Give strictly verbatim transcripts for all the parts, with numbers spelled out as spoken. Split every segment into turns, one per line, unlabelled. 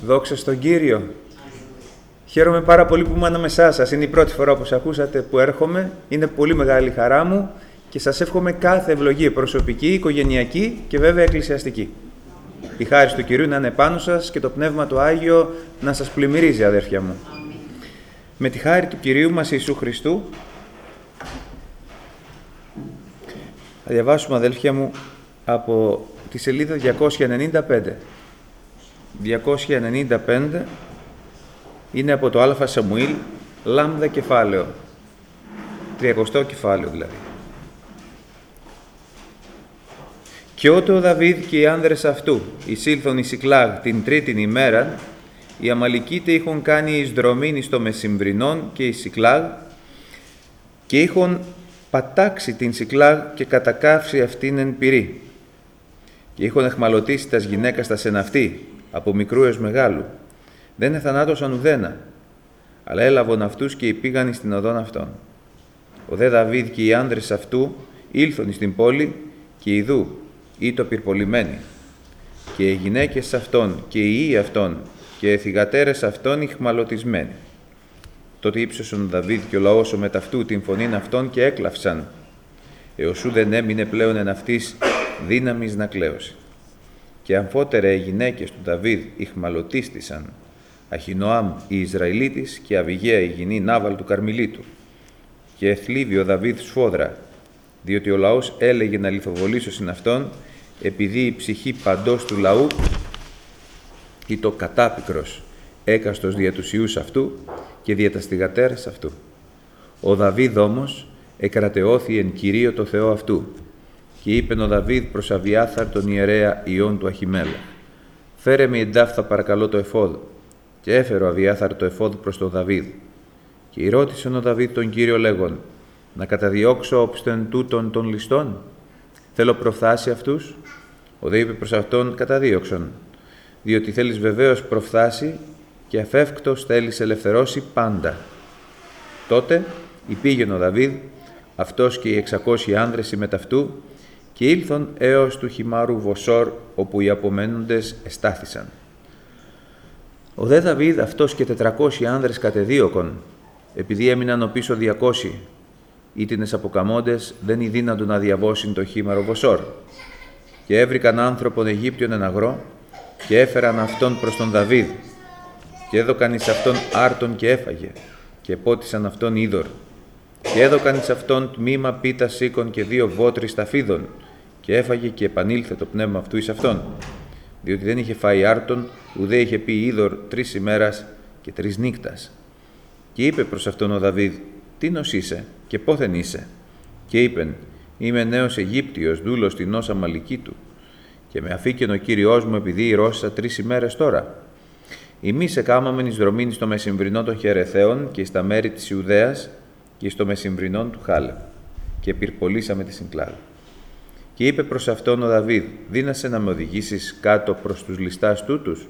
Δόξα στον Κύριο. Χαίρομαι πάρα πολύ που είμαι ανάμεσά σας. Είναι η πρώτη φορά, όπως ακούσατε, που έρχομαι. Είναι πολύ μεγάλη χαρά μου και σας εύχομαι κάθε ευλογία προσωπική, οικογενειακή και βέβαια εκκλησιαστική. Η χάρις του Κυρίου να είναι πάνω σας και το Πνεύμα του Άγιο να σας πλημμυρίζει, αδέρφια μου. Με τη χάρη του Κυρίου μας Ιησού Χριστού θα διαβάσουμε, αδέλφια μου, από τη σελίδα διακόσια ενενήντα πέντε. διακόσια ενενήντα πέντε είναι από το Α Σαμουήλ, λάμδα κεφάλαιο, τριακοστό κεφάλαιο δηλαδή. «Και ότο ο Δαβίδ και οι άνδρες αυτού εισήλθον εις Σικλάγ την τρίτην ημέρα, οι Αμαλικίτε είχον κάνει εις δρομήν εις το μεσημβρινόν και εις Σικλάγ και είχον πατάξει την Σικλάγ και κατακάψει αυτήν εν πυρή. Και είχον εχμαλωτήσει τας γυναίκας τα σεναυτή, από μικρού έως μεγάλου. Δεν εθανάτωσαν ουδένα, αλλά έλαβον αυτούς και υπήγαν εις την οδόν αυτών. Ο δε Δαβίδ και οι άνδρες αυτού ήλθον εις την πόλη και ιδού, ήτο πυρπολημένοι. Και οι γυναίκες αυτών και οι ιοί αυτών και οι θυγατέρες αυτών ηχμαλωτισμένοι. Τότε ύψωσον ο Δαβίδ και ο λαός ο μεταυτού την φωνήν αυτών και έκλαυσαν, έως ου δεν έμεινε πλέον εν αυτής δύναμις να κλαίωση. Και αμφότερα οι γυναίκες του Δαβίδ ηχμαλωτίστησαν, Αχινωάμ η Ισραηλίτης και Αβιγαία η γυνή Νάβαλ του Καρμιλίτου. Και εθλίβει ο Δαβίδ σφόδρα, διότι ο λαός έλεγε να λιθοβολήσωσιν αυτόν, επειδή η ψυχή παντός του λαού ήτο κατάπικρος, έκαστος δια τους ιούς αυτού και δια τας θυγατέρας αυτού. Ο Δαβίδ όμως εκρατεώθη εν Κυρίω το Θεό αυτού. Και είπεν ο Δαβίδ προς Αβιάθαρ τον ιερέα ιών του Αχιμέλα, «Φέρε με εντάφθα παρακαλώ το εφόδ». Και έφερε ο Αβιάθαρ το εφόδ προς τον Δαβίδ. Και ρώτησεν ο Δαβίδ τον Κύριο λέγον, «Να καταδιώξω όψτεν τούτων των ληστών, θέλω προφθάσει αυτούς». Ο δε είπε προς αυτόν, «Καταδίωξον, διότι θέλεις βεβαίως προφθάσει και αφεύκτος θέλεις ελευθερώσει πάντα». Τότε υπήγεν ο Δαβίδ, αυτός και οι εξακόσιοι άνδρες συμμεταυτού, και ήλθον έως του χυμάρου Βοσόρ, όπου οι απομένοντες εστάθησαν. Ο δε Δαβίδ αυτός και τετρακόσιοι άνδρες κατεδίωκον, επειδή έμειναν οπίσω διακόσιοι, ήτινες αποκαμώντες δεν ειδύναντο να διαβώσουν το χήμαρο Βοσόρ. Και έβρικαν άνθρωπον Αιγύπτιον εν αγρό, και έφεραν αυτόν προς τον Δαβίδ, και έδωκαν εις αυτόν άρτον και έφαγε, και πότισαν αυτόν είδωρ. Και έδωκαν εις αυτόν τμήμα πίτα σίκων και δύο βότρις ταφίδων, και έφαγε και επανήλθε το πνεύμα αυτού εις αυτόν, διότι δεν είχε φάει άρτον, ουδέ είχε πει είδωρ τρεις ημέρας και τρεις νύκτας. Και είπε προς αυτόν ο Δαβίδ, «Τίνος είσαι και πόθεν είσαι?» Και είπεν, «Είμαι νέος Αιγύπτιος, δούλος τινός Αμαλικίτου, και με αφήκεν ο Κύριός μου επειδή ηρώσσα τρεις ημέρες τώρα. Εμείς εκάμαμεν εις δρομήν εις το μεσημβρινό των Χερεθαίων και στα μέρη της Ιουδαίας και στο μεσημβρινόν του Χάλεμ, και πυρπολίσαμε τη Σικλάγ». Και είπε προς αυτόν ο Δαβίδ, «Δύνασε να με οδηγήσεις κάτω προς τους ληστάς τούτους?»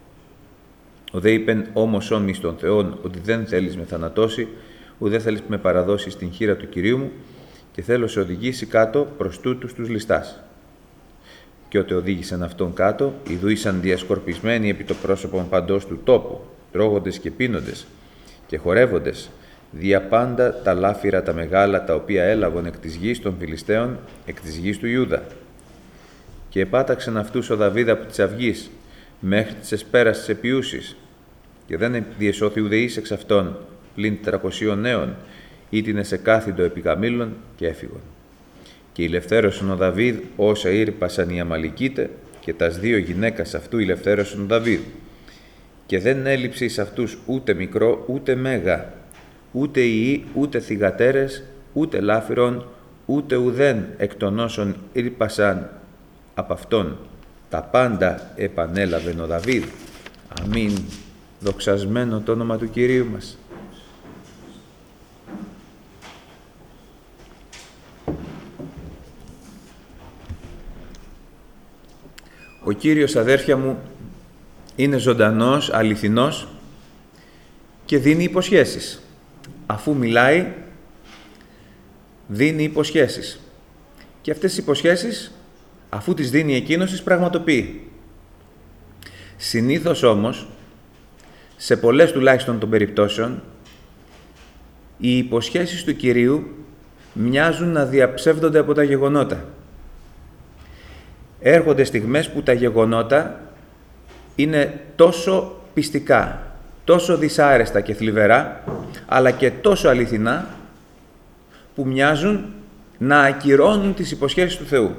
Ο δε είπεν, «Όμως όν εις των Θεών, ότι δεν θέλεις με θανατώσει, ουδέ θέλεις με παραδώσεις στην χείρα του Κυρίου μου, και θέλω σε οδηγήσει κάτω προς τούτους τους ληστάς». Και ότε οδήγησαν αυτόν κάτω, ιδού ήσαν διασκορπισμένοι επί το πρόσωπον παντός του τόπου, τρώγοντες και πίνοντες, και χορεύοντες, δια πάντα τα λάφυρα τα μεγάλα τα οποία έλαβαν εκ της γης των Φιλιστέων, εκ της γης του Ιούδα. Και επάταξαν αυτούς ο Δαβίδ από της αυγής, μέχρι της εσπέρας της επιούσης, και δεν διεσώθη ουδεής εξ αυτών, πλην τετρακοσίων νέων, ήτινε σε κάθυντο επί καμήλων και έφυγον. Και ηλευθέρωσαν ο Δαβίδ όσα ήρπασαν οι Αμαλικίτε, και τας δύο γυναίκας αυτού ηλευθέρωσαν ο Δαβίδ. Και δεν έλειψε εις αυτούς ούτε μικρό ούτε μέγα, ούτε ιοί, ούτε θυγατέρες, ούτε λάφυρον, ούτε ουδέν εκ των όσων ήρπασαν από αυτόν. Τα πάντα επανέλαβεν ο Δαβίδ. Αμήν. Δοξασμένο το όνομα του Κυρίου μας. Ο Κύριος, αδέρφια μου, είναι ζωντανός, αληθινός και δίνει υποσχέσεις. Αφού μιλάει, δίνει υποσχέσεις. Και αυτές τις υποσχέσεις, αφού τις δίνει εκείνος, τις πραγματοποιεί. Συνήθως όμως, σε πολλές τουλάχιστον των περιπτώσεων, οι υποσχέσεις του Κυρίου μοιάζουν να διαψεύδονται από τα γεγονότα. Έρχονται στιγμές που τα γεγονότα είναι τόσο πιστικά, τόσο δυσάρεστα και θλιβερά, αλλά και τόσο αληθινά, που μοιάζουν να ακυρώνουν τις υποσχέσεις του Θεού.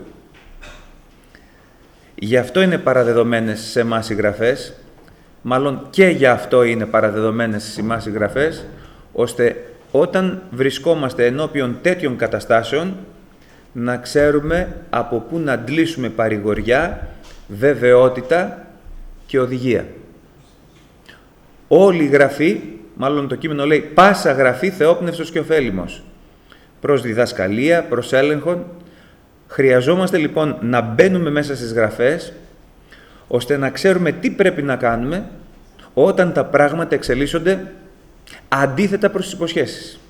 Γι' αυτό είναι παραδεδομένες σε εμάς οι γραφές, μάλλον και γι' αυτό είναι παραδεδομένες σε εμάς οι γραφές, ώστε όταν βρισκόμαστε ενώπιον τέτοιων καταστάσεων, να ξέρουμε από πού να αντλήσουμε παρηγοριά, βεβαιότητα και οδηγία. Όλη η γραφή, μάλλον το κείμενο λέει «πάσα γραφή θεόπνευστος και ωφέλιμος», προς διδασκαλία, προς έλεγχον. Χρειαζόμαστε λοιπόν να μπαίνουμε μέσα στις γραφές, ώστε να ξέρουμε τι πρέπει να κάνουμε όταν τα πράγματα εξελίσσονται αντίθετα προς τις υποσχέσεις.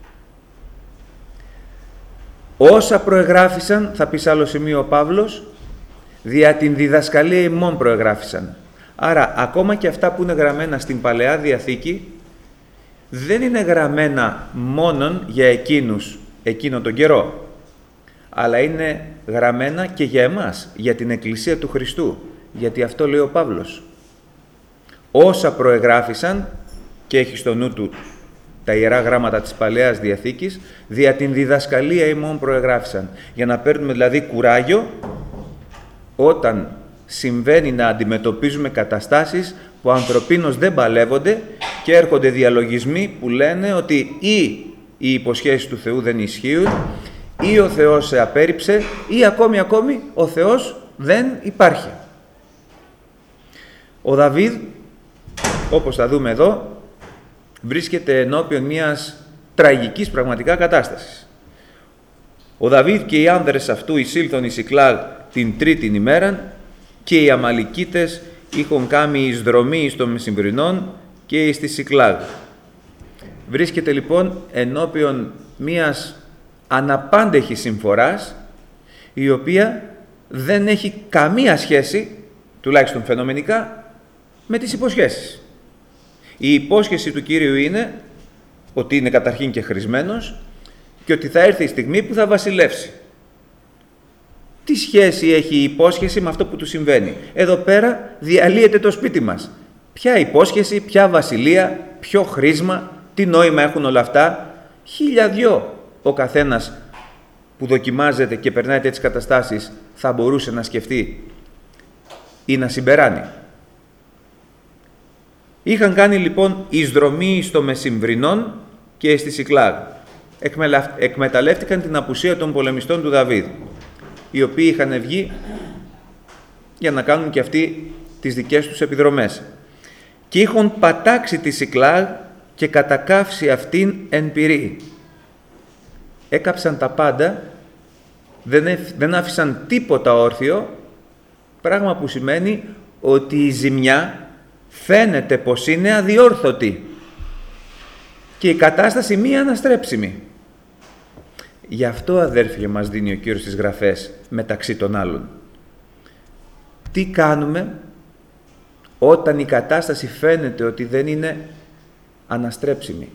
Όσα προεγράφησαν, θα πει σε άλλο σημείο ο Παύλος, δια την διδασκαλία ημών προεγράφησαν. Άρα, ακόμα και αυτά που είναι γραμμένα στην Παλαιά Διαθήκη, δεν είναι γραμμένα μόνον για εκείνους, εκείνο τον καιρό, αλλά είναι γραμμένα και για εμάς, για την Εκκλησία του Χριστού, γιατί αυτό λέει ο Παύλος. Όσα προεγράφησαν, και έχει στο νου του τα Ιερά Γράμματα της Παλαιάς Διαθήκης, δια την διδασκαλία ημών προεγράφησαν, για να παίρνουμε δηλαδή κουράγιο όταν συμβαίνει να αντιμετωπίζουμε καταστάσεις που ανθρωπίνως δεν παλεύονται και έρχονται διαλογισμοί που λένε ότι ή οι υποσχέσεις του Θεού δεν ισχύουν, ή ο Θεός σε απέρριψε, ή ακόμη ακόμη ο Θεός δεν υπάρχει. Ο Δαβίδ, όπως θα δούμε εδώ, βρίσκεται ενώπιον μιας τραγικής πραγματικά κατάστασης. Ο Δαβίδ και οι άνδρες αυτού εισήλθον εις Σικλάγ την τρίτην ημέραν, και οι Αμαλικίτες είχον κάμει εις δρομή εις των μεσημβρινών και εις τη Σικλάγ. Βρίσκεται λοιπόν ενώπιον μιας αναπάντεχης συμφοράς, η οποία δεν έχει καμία σχέση, τουλάχιστον φαινομενικά, με τις υποσχέσεις. Η υπόσχεση του Κύριου είναι ότι είναι καταρχήν και χρησμένος και ότι θα έρθει η στιγμή που θα βασιλεύσει. Τι σχέση έχει η υπόσχεση με αυτό που του συμβαίνει? Εδώ πέρα διαλύεται το σπίτι μας. Ποια υπόσχεση, ποια βασιλεία, ποιο χρήσμα, τι νόημα έχουν όλα αυτά? Χίλια δυο ο καθένας που δοκιμάζεται και περνάει τέτοιες καταστάσεις θα μπορούσε να σκεφτεί ή να συμπεράνει. Είχαν κάνει λοιπόν εισδρομή στο μεσημβρινών και στη Σικλάγ. Εκμεταλλεύτηκαν την απουσία των πολεμιστών του Δαβίδ, οι οποίοι είχαν βγει για να κάνουν και αυτοί τις δικές τους επιδρομές. Και είχαν πατάξει τη Σικλάγ και κατακάψει αυτήν εν πυρή. Έκαψαν τα πάντα, δεν, δεν άφησαν τίποτα όρθιο, πράγμα που σημαίνει ότι η ζημιά φαίνεται πως είναι αδιόρθωτη και η κατάσταση μη αναστρέψιμη. Γι' αυτό, αδέρφια, μας δίνει ο Κύριος τις γραφές μεταξύ των άλλων. Τι κάνουμε όταν η κατάσταση φαίνεται ότι δεν είναι αναστρέψιμη?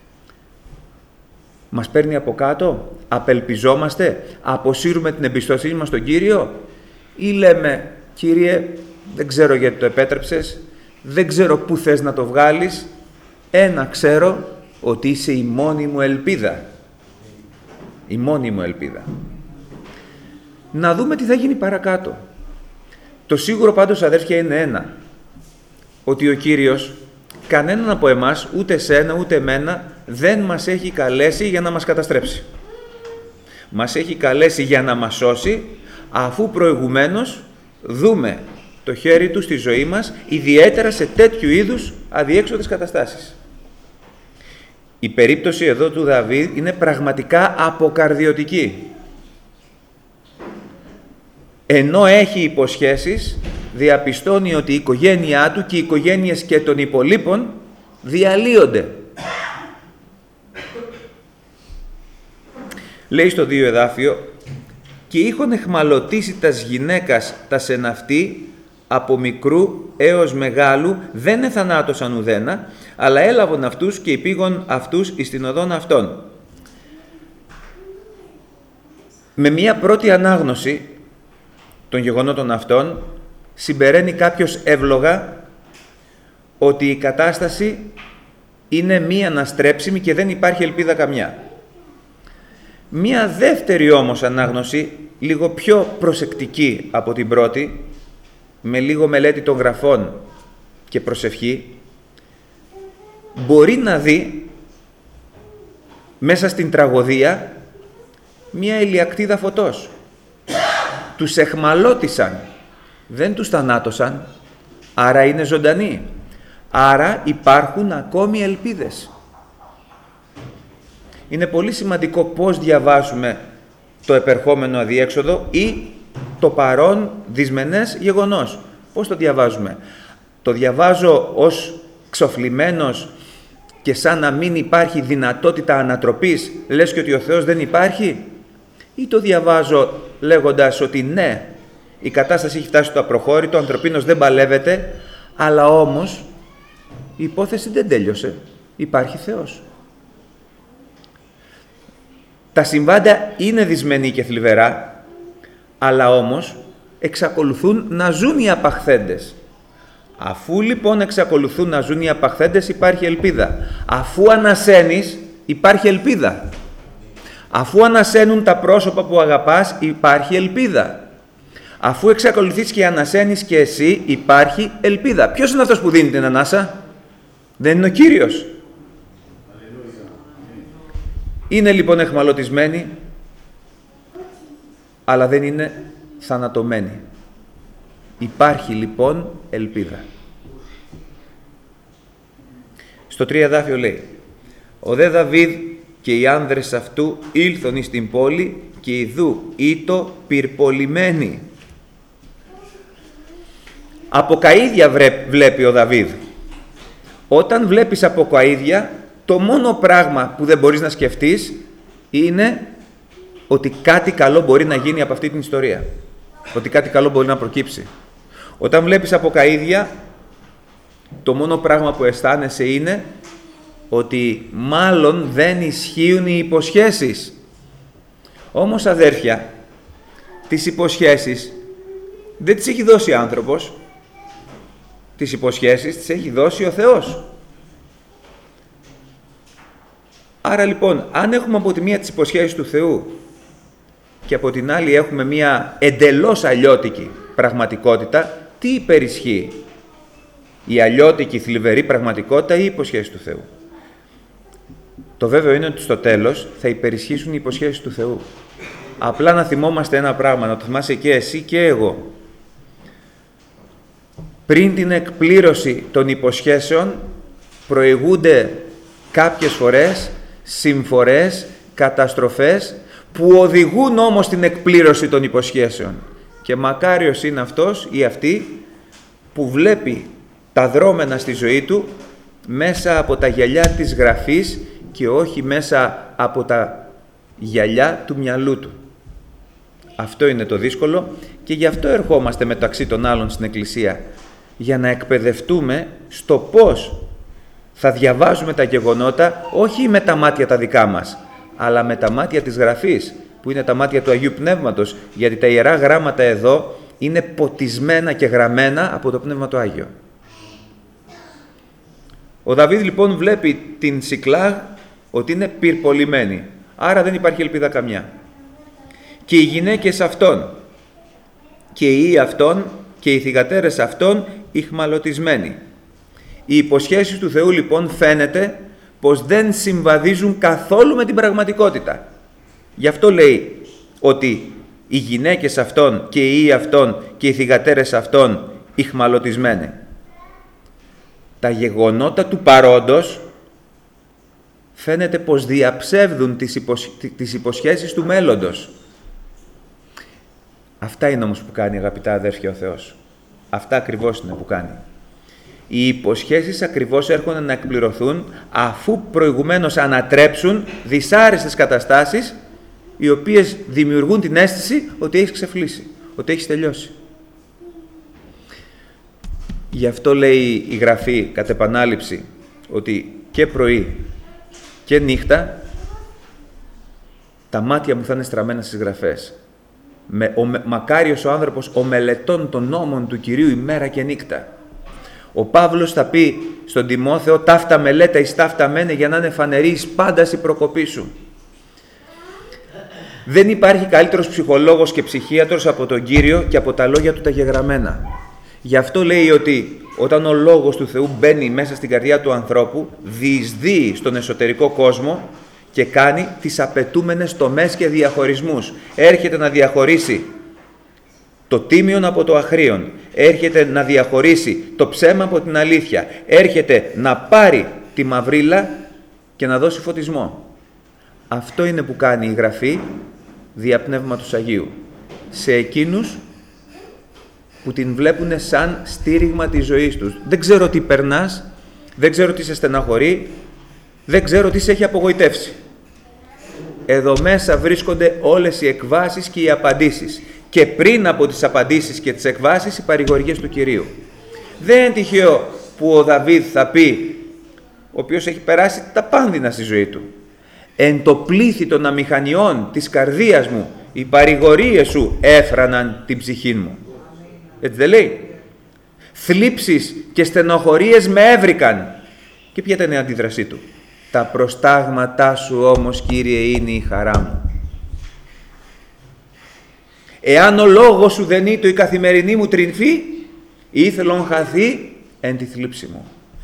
Μας παίρνει από κάτω, απελπιζόμαστε, αποσύρουμε την εμπιστοσύνη μας στον Κύριο, ή λέμε, Κύριε, δεν ξέρω γιατί το επέτρεψες, δεν ξέρω πού θες να το βγάλεις, ένα ξέρω, ότι είσαι η μόνη μου ελπίδα. Η μόνη μου ελπίδα. Να δούμε τι θα γίνει παρακάτω. Το σίγουρο πάντως, αδέρφια, είναι ένα, ότι ο Κύριος κανέναν από εμάς, ούτε σένα ούτε εμένα, δεν μας έχει καλέσει για να μας καταστρέψει. Μας έχει καλέσει για να μας σώσει, αφού προηγουμένως δούμε το χέρι του στη ζωή μας, ιδιαίτερα σε τέτοιου είδους αδιέξοδες καταστάσεις. Η περίπτωση εδώ του Δαβίδ είναι πραγματικά αποκαρδιωτική. Ενώ έχει υποσχέσεις, διαπιστώνει ότι η οικογένειά του και οι οικογένειες και των υπολείπων διαλύονται. Λέει στο δύο εδάφιο, «Και είχον εχμαλωτήσει τας γυναίκας τα σεναυτή από μικρού έως μεγάλου δεν εθανάτωσαν ουδένα, αλλά έλαβον αυτούς και υπήγον αυτούς εις την οδόν αυτών. Με μία πρώτη ανάγνωση των γεγονότων αυτών συμπεραίνει κάποιος εύλογα ότι η κατάσταση είναι μη αναστρέψιμη και δεν υπάρχει ελπίδα καμιά. Μία δεύτερη όμως ανάγνωση, λίγο πιο προσεκτική από την πρώτη, με λίγο μελέτη των γραφών και προσευχή, μπορεί να δει μέσα στην τραγωδία μία ηλιακτίδα φωτός. Τους εχμαλώτισαν, δεν τους θανάτωσαν, άρα είναι ζωντανοί. Άρα υπάρχουν ακόμη ελπίδες. Είναι πολύ σημαντικό πώς διαβάζουμε το επερχόμενο αδιέξοδο ή το παρόν δυσμενές γεγονός. Πώς το διαβάζουμε? Το διαβάζω ως ξοφλημένος και σαν να μην υπάρχει δυνατότητα ανατροπής, λες και ότι ο Θεός δεν υπάρχει? Ή το διαβάζω λέγοντας ότι ναι, η κατάσταση έχει φτάσει στο απροχώρητο, ο ανθρωπίνος δεν παλεύεται, αλλά όμως η υπόθεση δεν τέλειωσε. Υπάρχει Θεός. Τα συμβάντα είναι δυσμενή και θλιβερά, αλλά όμως εξακολουθούν να ζουν οι απαχθέντες. Αφού λοιπόν εξακολουθούν να ζουν οι απαχθέντες, υπάρχει ελπίδα. Αφού ανασένεις, υπάρχει ελπίδα. Αφού ανασένουν τα πρόσωπα που αγαπάς, υπάρχει ελπίδα. Αφού εξακολουθείς και ανασένεις και εσύ, υπάρχει ελπίδα. Ποιος είναι αυτός που δίνει την ανάσα? Δεν είναι ο Κύριος? Είναι λοιπόν εχμαλωτισμένοι, αλλά δεν είναι θανατωμένοι. Υπάρχει λοιπόν ελπίδα. Στο τρία δάφιο λέει: «Ο δε Δαβίδ και οι άνδρες αυτού ήλθον εις την πόλη και ιδού ήτο πυρπολημένοι». Από καΐδια βλέπει ο Δαβίδ. Όταν βλέπεις από καΐδια, το μόνο πράγμα που δεν μπορείς να σκεφτείς είναι ότι κάτι καλό μπορεί να γίνει από αυτή την ιστορία. Ότι κάτι καλό μπορεί να προκύψει. Όταν βλέπεις από καΐδια, το μόνο πράγμα που αισθάνεσαι είναι ότι μάλλον δεν ισχύουν οι υποσχέσεις. Όμως αδέρφια, τις υποσχέσεις δεν τις έχει δώσει άνθρωπος. Τις υποσχέσεις τις έχει δώσει ο Θεός. Άρα λοιπόν, αν έχουμε από τη μία τις υποσχέσεις του Θεού και από την άλλη έχουμε μία εντελώς αλλιώτικη πραγματικότητα, τι υπερισχύει? Η αλλιώτικη θλιβερή πραγματικότητα ή οι υποσχέσεις του Θεού? Το βέβαιο είναι ότι στο τέλος θα υπερισχύσουν οι υποσχέσεις του Θεού. Απλά να θυμόμαστε ένα πράγμα, να το θυμάσαι και εσύ και εγώ. Πριν την εκπλήρωση των υποσχέσεων προηγούνται κάποιες φορές συμφορές, καταστροφές που οδηγούν όμως την εκπλήρωση των υποσχέσεων. Και μακάριος είναι αυτός ή αυτή που βλέπει τα δρόμενα στη ζωή του μέσα από τα γυαλιά της γραφής και όχι μέσα από τα γυαλιά του μυαλού του. Αυτό είναι το δύσκολο και γι' αυτό ερχόμαστε μεταξύ των άλλων στην Εκκλησία, για να εκπαιδευτούμε στο πώς θα διαβάζουμε τα γεγονότα, όχι με τα μάτια τα δικά μας, αλλά με τα μάτια της Γραφής, που είναι τα μάτια του Αγίου Πνεύματος, γιατί τα Ιερά Γράμματα εδώ είναι ποτισμένα και γραμμένα από το Πνεύμα το Άγιο. Ο Δαβίδ λοιπόν βλέπει την Σικλάγ ότι είναι πυρπολημένη, άρα δεν υπάρχει ελπίδα καμιά. Και οι γυναίκες αυτών και οι ιοί αυτών και οι θυγατέρες αυτών ηχμαλωτισμένοι. Οι υποσχέσεις του Θεού λοιπόν φαίνεται πως δεν συμβαδίζουν καθόλου με την πραγματικότητα. Γι' αυτό λέει ότι οι γυναίκες αυτών και οι ιοί αυτών και οι θυγατέρες αυτών ηχμαλωτισμένοι. Τα γεγονότα του παρόντος φαίνεται πως διαψεύδουν τις, υποσ... τις υποσχέσεις του μέλλοντος. Αυτά είναι όμως που κάνει, αγαπητά αδέρφια, ο Θεός. Αυτά ακριβώς είναι που κάνει. Οι υποσχέσεις ακριβώς έρχονται να εκπληρωθούν αφού προηγουμένως ανατρέψουν δυσάρεστες καταστάσεις οι οποίες δημιουργούν την αίσθηση ότι έχεις ξεφλήσει, ότι έχεις τελειώσει. Γι' αυτό λέει η Γραφή κατ' επανάληψη ότι και πρωί και νύχτα τα μάτια μου θα είναι στραμμένα στις Γραφές. Με, ο, μακάριος ο άνθρωπος ο μελετών των νόμων του Κυρίου ημέρα και νύχτα. Ο Παύλος θα πει στον Τιμόθεο «Ταύτα μελέτα εις ταύτα μένε για να είναι φανερής πάντας η προκοπή σου». Δεν υπάρχει καλύτερος ψυχολόγος και ψυχίατρος από τον Κύριο και από τα λόγια του τα γεγραμμένα. Γι' αυτό λέει ότι όταν ο Λόγος του Θεού μπαίνει μέσα στην καρδιά του ανθρώπου, διεισδύει στον εσωτερικό κόσμο και κάνει τις απαιτούμενες τομές και διαχωρισμούς. Έρχεται να διαχωρίσει το τίμιον από το αχρίον. Έρχεται να διαχωρίσει το ψέμα από την αλήθεια. Έρχεται να πάρει τη μαυρίλα και να δώσει φωτισμό. Αυτό είναι που κάνει η Γραφή δια Πνεύματος Αγίου. Σε εκείνους που την βλέπουν σαν στήριγμα της ζωής τους. Δεν ξέρω τι περνάς, δεν ξέρω τι σε στεναχωρεί, δεν ξέρω τι σε έχει απογοητεύσει. Εδώ μέσα βρίσκονται όλες οι εκβάσεις και οι απαντήσεις. Και πριν από τις απαντήσεις και τις εκβάσεις, οι παρηγοριές του Κυρίου. Δεν είναι τυχαίο που ο Δαβίδ θα πει, ο οποίος έχει περάσει τα πάνδυνα στη ζωή του, «Εν το πλήθη των αμηχανιών της καρδίας μου, οι παρηγορίες σου έφραναν την ψυχή μου». Έτσι δεν λέει? «Θλίψεις και στενοχωρίες με έβρικαν». Και ποια ήταν η αντίδρασή του? «Τα προστάγματά σου όμως, Κύριε, είναι η χαρά μου». «Εάν ο λόγος σου δεν ήτο η καθημερινή μου τρινφή, ήθελον χαθεί εν τη θλίψη μου».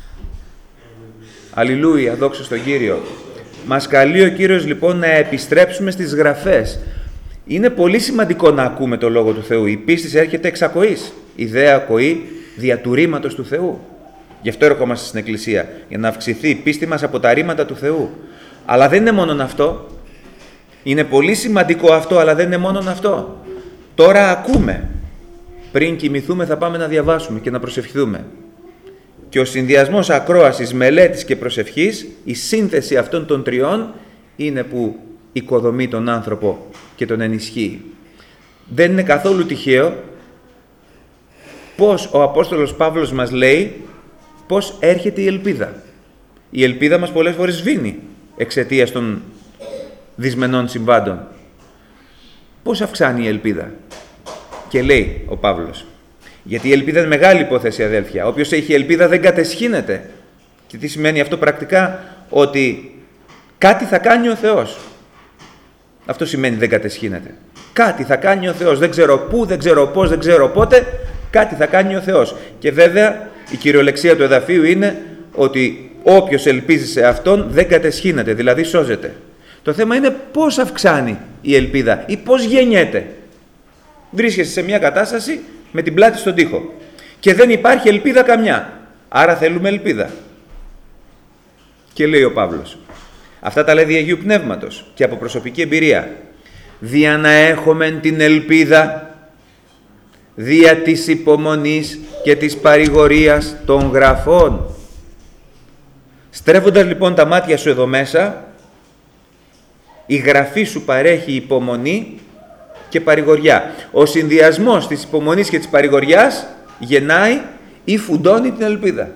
Αλληλούια, δόξα στον Κύριο. Μας καλεί ο Κύριος λοιπόν να επιστρέψουμε στις Γραφές. Είναι πολύ σημαντικό να ακούμε το Λόγο του Θεού. Η πίστη έρχεται εξ ακοής. Η δε ακοή δια του ρήματος του Θεού. Γι' αυτό ερχόμαστε στην Εκκλησία, για να αυξηθεί η πίστη μας από τα ρήματα του Θεού. Αλλά δεν είναι μόνον αυτό. Είναι πολύ σημαντικό αυτό, αλλά δεν είναι μόνον αυτό. Τώρα ακούμε. Πριν κοιμηθούμε θα πάμε να διαβάσουμε και να προσευχηθούμε. Και ο συνδυασμός ακρόασης, μελέτης και προσευχής, η σύνθεση αυτών των τριών, είναι που οικοδομεί τον άνθρωπο και τον ενισχύει. Δεν είναι καθόλου τυχαίο πώς ο Απόστολος Παύλος μας λέει πώς έρχεται η ελπίδα. Η ελπίδα μας πολλές φορές σβήνει εξαιτίας των δυσμενών συμβάντων. Πώς αυξάνει η ελπίδα? Και λέει ο Παύλος, γιατί η ελπίδα είναι μεγάλη υπόθεση, αδέλφια. Όποιος έχει ελπίδα δεν κατεσχύνεται. Και τι σημαίνει αυτό πρακτικά? Ότι κάτι θα κάνει ο Θεός. Αυτό σημαίνει δεν κατεσχύνεται. Κάτι θα κάνει ο Θεός. Δεν ξέρω πού, δεν ξέρω πώς, δεν ξέρω πότε. Κάτι θα κάνει ο Θεός. Και βέβαια η κυριολεξία του εδαφίου είναι ότι όποιος ελπίζει σε Αυτόν δεν κατεσχύνεται, δηλαδή σώζεται. Το θέμα είναι πώς αυξάνει η ελπίδα ή πώς γεννιέται. Βρίσκεσαι σε μια κατάσταση με την πλάτη στον τοίχο και δεν υπάρχει ελπίδα καμιά. Άρα θέλουμε ελπίδα. Και λέει ο Παύλος, αυτά τα λέει δι' Αγίου Πνεύματος και από προσωπική εμπειρία, δια να έχομεν την ελπίδα δια της υπομονής και της παρηγορίας των Γραφών. Στρέφοντας λοιπόν τα μάτια σου εδώ μέσα, η Γραφή σου παρέχει υπομονή και παρηγοριά. Ο συνδυασμός της υπομονής και της παρηγοριάς γεννάει ή φουντώνει την ελπίδα.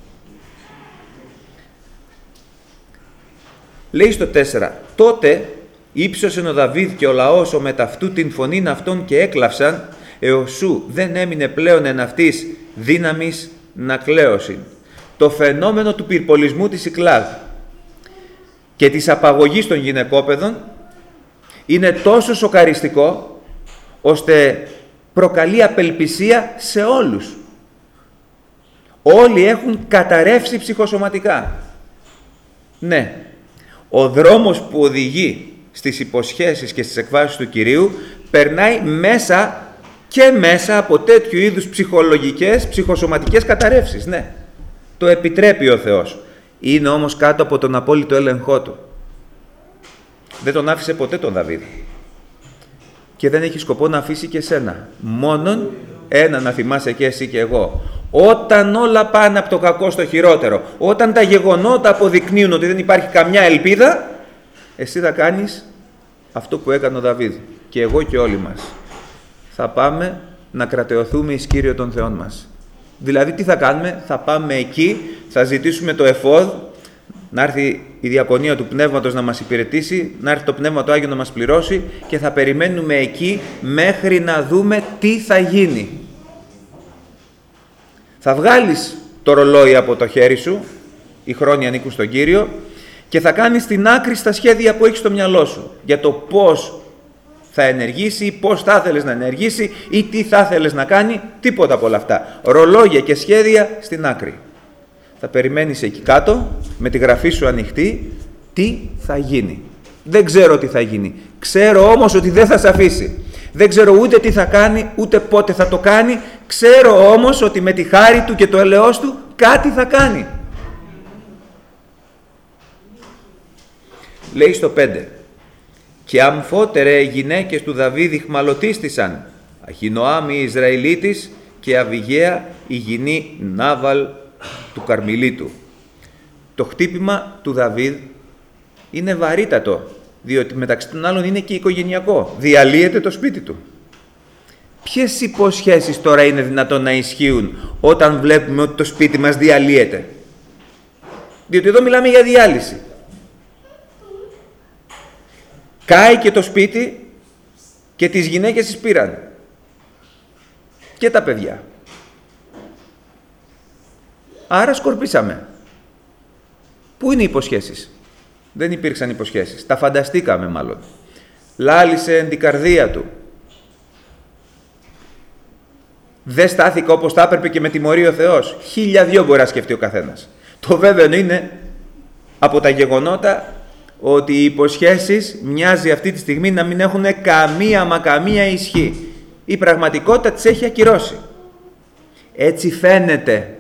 Λέει στο τέσσερα, τότε ύψωσεν ο Δαβίδ και ο λαός ο μεταυτού την φωνήν αυτών και έκλαυσαν, έως σου δεν έμεινε πλέον εν αυτής δύναμης να κλαίωσιν. Το φαινόμενο του πυρπολισμού της Σικλάγ και της απαγωγής των γυναικόπαιδων είναι τόσο σοκαριστικό, ώστε προκαλεί απελπισία σε όλους. Όλοι έχουν καταρρεύσει ψυχοσωματικά. Ναι, ο δρόμος που οδηγεί στις υποσχέσεις και στις εκβάσεις του Κυρίου περνάει μέσα και μέσα από τέτοιου είδους ψυχολογικές, ψυχοσωματικές καταρρεύσεις. Ναι, το επιτρέπει ο Θεός. Είναι όμως κάτω από τον απόλυτο έλεγχό του. Δεν τον άφησε ποτέ τον Δαβίδ. Και δεν έχει σκοπό να αφήσει και σένα. Μόνον ένα να θυμάσαι και εσύ και εγώ. Όταν όλα πάνε από το κακό στο χειρότερο, όταν τα γεγονότα αποδεικνύουν ότι δεν υπάρχει καμιά ελπίδα, εσύ θα κάνεις αυτό που έκανε ο Δαβίδ. Και εγώ και όλοι μας. Θα πάμε να κρατεωθούμε εις Κύριο των Θεών μας. Δηλαδή τι θα κάνουμε? Θα πάμε εκεί, θα ζητήσουμε το εφόδ, να έρθει η διακονία του Πνεύματος να μας υπηρετήσει, να έρθει το Πνεύμα το Άγιο να μας πληρώσει και θα περιμένουμε εκεί μέχρι να δούμε τι θα γίνει. Θα βγάλεις το ρολόι από το χέρι σου, οι χρόνοι ανήκουν στον Κύριο, και θα κάνεις την άκρη στα σχέδια που έχεις στο μυαλό σου για το πώς θα ενεργήσει ή πώς θα ήθελες να ενεργήσει ή τι θα ήθελες να κάνει, τίποτα από όλα αυτά. Ρολόγια και σχέδια στην άκρη. Θα περιμένεις εκεί κάτω με τη γραφή σου ανοιχτή τι θα γίνει. Δεν ξέρω τι θα γίνει. Ξέρω όμως ότι δεν θα σε αφήσει. Δεν ξέρω ούτε τι θα κάνει, ούτε πότε θα το κάνει. Ξέρω όμως ότι με τη χάρη του και το ελεός του κάτι θα κάνει. Λέει στο πέντε. Και αμφότερε οι γυναίκες του Δαβίδ ηχμαλωτίστησαν, Αχινωάμ η Ισραηλίτης και Αβιγαία η γυνή Νάβαλ του Καρμιλίτου. Το χτύπημα του Δαβίδ είναι βαρύτατο, διότι μεταξύ των άλλων είναι και οικογενειακό. Διαλύεται το σπίτι του. Ποιες υποσχέσεις τώρα είναι δυνατόν να ισχύουν όταν βλέπουμε ότι το σπίτι μας διαλύεται? Διότι εδώ μιλάμε για διάλυση. Κάει και το σπίτι και τις γυναίκες τις πήραν. Και τα παιδιά. Άρα σκορπίσαμε. Πού είναι οι υποσχέσεις? Δεν υπήρξαν υποσχέσεις. Τα φανταστήκαμε μάλλον. Λάλησε εν την καρδία του. Δεν στάθηκα όπως θα έπρεπε και με τιμωρεί ο Θεός. Χίλια δυο μπορεί να σκεφτεί ο καθένας. Το βέβαιο είναι από τα γεγονότα ότι οι υποσχέσεις μοιάζει αυτή τη στιγμή να μην έχουν καμία μα καμία ισχύ. Η πραγματικότητα τις έχει ακυρώσει. Έτσι φαίνεται.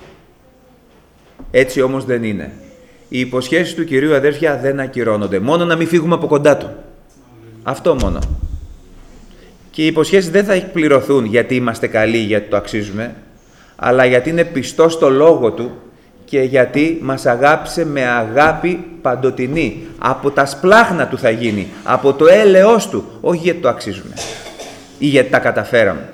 Έτσι όμως δεν είναι. Οι υποσχέσεις του Κυρίου, αδέρφια, δεν ακυρώνονται. Μόνο να μην φύγουμε από κοντά του. Αυτό μόνο. Και οι υποσχέσεις δεν θα εκπληρωθούν γιατί είμαστε καλοί, γιατί το αξίζουμε, αλλά γιατί είναι πιστός στο λόγο του και γιατί μας αγάπησε με αγάπη παντοτινή. Από τα σπλάχνα του θα γίνει, από το έλεος του, όχι γιατί το αξίζουμε ή γιατί τα καταφέραμε.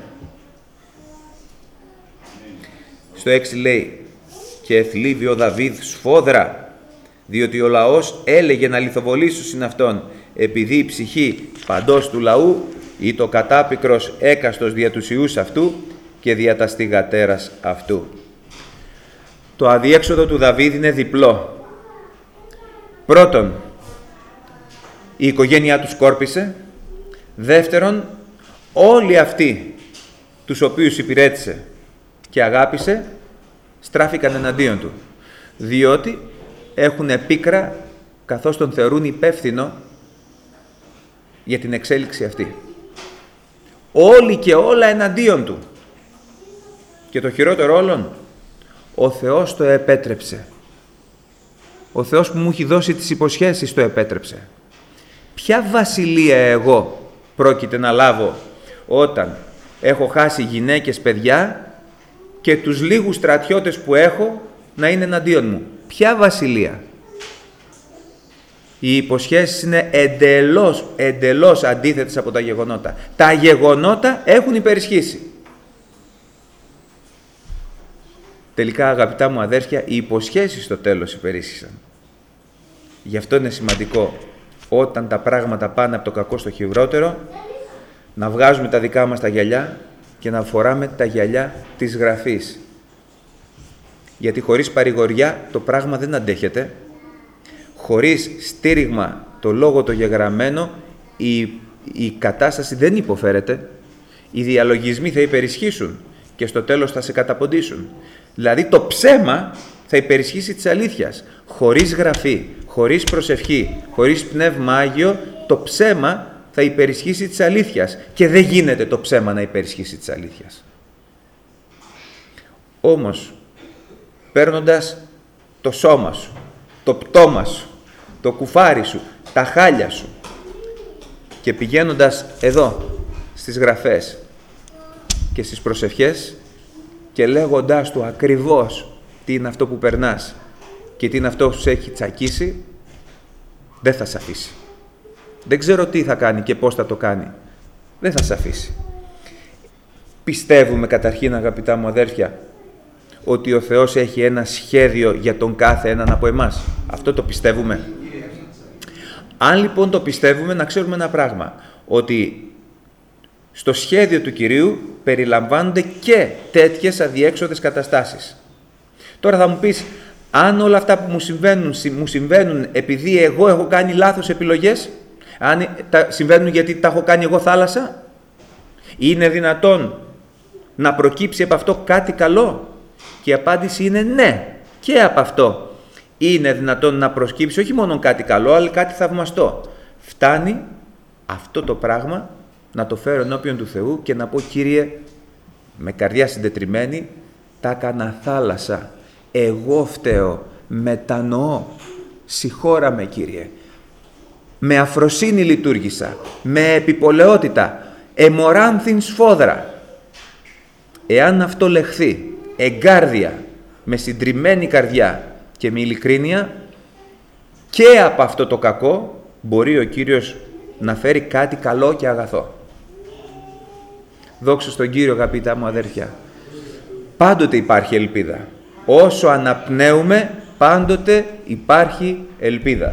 Στο έξι λέει «Και εθλίβει ο Δαβίδ σφόδρα, διότι ο λαός έλεγε να λιθοβολήσουν αυτόν, επειδή η ψυχή παντός του λαού ή το κατάπικρος έκαστος δια τους ιούς αυτού και δια τα στιγατέρας αυτού». Το αδιέξοδο του Δαβίδ είναι διπλό. Πρώτον, η οικογένειά του σκόρπισε. Δεύτερον, όλοι αυτοί τους οποίους υπηρέτησε και αγάπησε στράφηκαν εναντίον του, διότι έχουν πίκρα καθώς τον θεωρούν υπεύθυνο για την εξέλιξη αυτή. Όλοι και όλα εναντίον του. Και το χειρότερο όλων, ο Θεός το επέτρεψε. Ο Θεός που μου έχει δώσει τις υποσχέσεις το επέτρεψε. Ποια βασιλεία εγώ πρόκειται να λάβω όταν έχω χάσει γυναίκες, παιδιά και τους λίγους στρατιώτες που έχω να είναι εναντίον μου? Ποια βασιλεία? Οι υποσχέσεις είναι εντελώς, εντελώς αντίθετες από τα γεγονότα. Τα γεγονότα έχουν υπερισχύσει. Τελικά, αγαπητά μου αδέρφια, οι υποσχέσεις στο τέλος υπερίσχυσαν. Γι' αυτό είναι σημαντικό όταν τα πράγματα πάνε από το κακό στο χειρότερο να βγάζουμε τα δικά μας τα γυαλιά και να φοράμε τα γυαλιά της Γραφής. Γιατί χωρίς παρηγοριά το πράγμα δεν αντέχεται. Χωρίς στήριγμα το λόγο το γεγραμμένο η, η κατάσταση δεν υποφέρεται. Οι διαλογισμοί θα υπερισχύσουν και στο τέλος θα σε καταποντήσουν. Δηλαδή το ψέμα θα υπερισχύσει της αλήθειας. Χωρίς Γραφή, χωρίς προσευχή, χωρίς Πνεύμα Άγιο, το ψέμα θα υπερισχύσει της αλήθειας. Και δεν γίνεται το ψέμα να υπερισχύσει της αλήθειας. Όμως, παίρνοντας το σώμα σου, το πτώμα σου, το κουφάρι σου, τα χάλια σου και πηγαίνοντας εδώ στις Γραφές και στις προσευχές και λέγοντάς του ακριβώς τι είναι αυτό που περνάς και τι είναι αυτό που σου έχει τσακίσει, δεν θα σε αφήσει. Δεν ξέρω τι θα κάνει και πώς θα το κάνει. Δεν θα σε αφήσει. Πιστεύουμε καταρχήν, αγαπητά μου αδέρφια, ότι ο Θεός έχει ένα σχέδιο για τον κάθε έναν από εμάς? Αυτό το πιστεύουμε? Αν λοιπόν το πιστεύουμε, να ξέρουμε ένα πράγμα, ότι στο σχέδιο του Κυρίου περιλαμβάνονται και τέτοιες αδιέξοδες καταστάσεις. Τώρα θα μου πεις, αν όλα αυτά που μου συμβαίνουν, μου συμβαίνουν επειδή εγώ έχω κάνει λάθος επιλογές, αν τα συμβαίνουν γιατί τα έχω κάνει εγώ θάλασσα, είναι δυνατόν να προκύψει από αυτό κάτι καλό? Και η απάντηση είναι ναι, και από αυτό είναι δυνατόν να προκύψει όχι μόνο κάτι καλό, αλλά κάτι θαυμαστό. Φτάνει αυτό το πράγμα να το φέρω ενώπιον του Θεού και να πω, Κύριε, με καρδιά συντετριμμένη, τα έκανα θάλασσα, εγώ φταίω, μετανοώ, συγχώρα με, Κύριε. Με αφροσύνη λειτουργήσα, με επιπολαιότητα, εμοράνθην σφόδρα. Εάν αυτό λεχθεί εγκάρδια, με συντριμμένη καρδιά και με ειλικρίνεια, και από αυτό το κακό μπορεί ο Κύριος να φέρει κάτι καλό και αγαθό. Δόξα στον Κύριο, αγαπητά μου αδέρφια. Πάντοτε υπάρχει ελπίδα. Όσο αναπνέουμε, πάντοτε υπάρχει ελπίδα.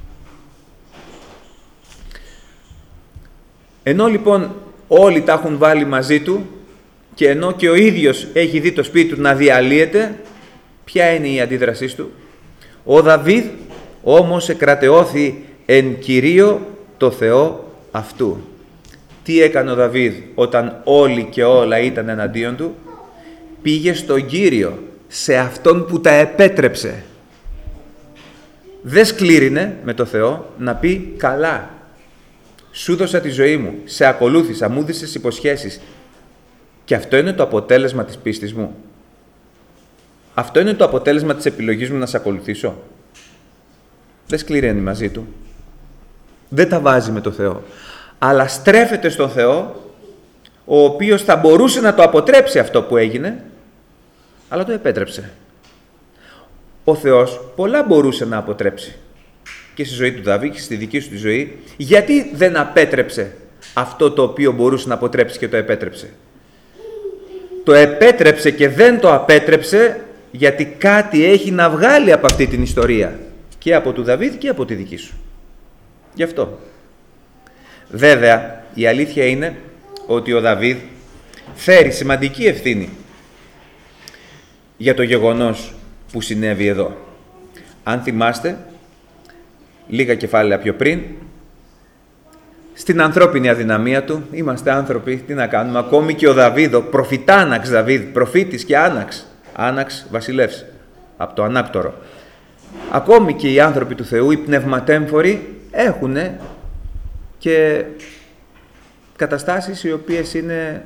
Ενώ λοιπόν όλοι τα έχουν βάλει μαζί του και ενώ και ο ίδιος έχει δει το σπίτι του να διαλύεται, ποια είναι η αντίδρασή του? Ο Δαβίδ όμως εκρατεώθη εν Κυρίω το Θεό αυτού. Τι έκανε ο Δαβίδ όταν όλοι και όλα ήταν εναντίον του? Πήγε στον Κύριο, σε Αυτόν που τα επέτρεψε. Δεν σκλήρινε με το Θεό να πει, καλά, σου δώσα τη ζωή μου, σε ακολούθησα, μου δίσες υποσχέσεις και αυτό είναι το αποτέλεσμα της πίστης μου. Αυτό είναι το αποτέλεσμα της επιλογής μου να σε ακολουθήσω. Δεν σκληραίνει μαζί του. Δεν τα βάζει με το Θεό. Αλλά στρέφεται στον Θεό, ο οποίος θα μπορούσε να το αποτρέψει αυτό που έγινε, αλλά το επέτρεψε. Ο Θεός πολλά μπορούσε να αποτρέψει και στη ζωή του Δαβίδ και στη δική σου τη ζωή. Γιατί δεν απέτρεψε αυτό το οποίο μπορούσε να αποτρέψει και το επέτρεψε? Το επέτρεψε και δεν το απέτρεψε γιατί κάτι έχει να βγάλει από αυτή την ιστορία, και από του Δαβίδ και από τη δική σου. Γι' αυτό. Βέβαια, η αλήθεια είναι ότι ο Δαβίδ φέρει σημαντική ευθύνη για το γεγονός που συνέβη εδώ. Αν θυμάστε, λίγα κεφάλαια πιο πριν, στην ανθρώπινη αδυναμία του, είμαστε άνθρωποι, τι να κάνουμε, ακόμη και ο Δαβίδ, ο προφητάναξ Δαβίδ, προφήτης και άναξ, άναξ βασιλεύς, από το ανάκτορο. Ακόμη και οι άνθρωποι του Θεού, οι πνευματέμφοροι, έχουν και καταστάσεις οι οποίες είναι